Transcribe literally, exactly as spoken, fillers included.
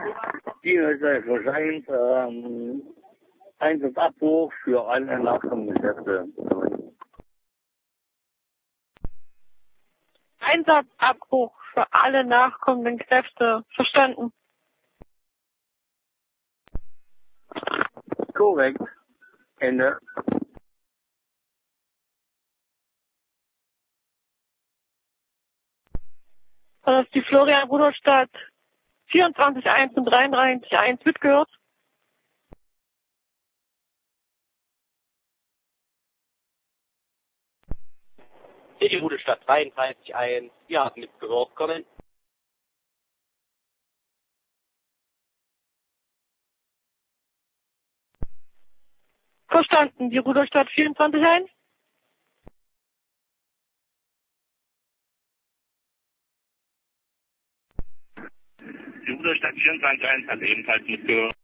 Dienerseits wahrscheinlich ähm, Einsatzabbruch für alle nachkommenden Geschäfte. Einsatzabbruch für alle nachkommenden Kräfte. Verstanden. Korrekt. Ende. Das ist die Florian Rudolstadt vierundzwanzig eins und dreiunddreißig eins mitgehört. Die Rudolstadt dreiunddreißig eins, ihr habt mitgehört, kommen. Verstanden. Die Rudolstadt vierundzwanzig eins. Die Rudolstadt vierundzwanzig eins hat ebenfalls mitgehört.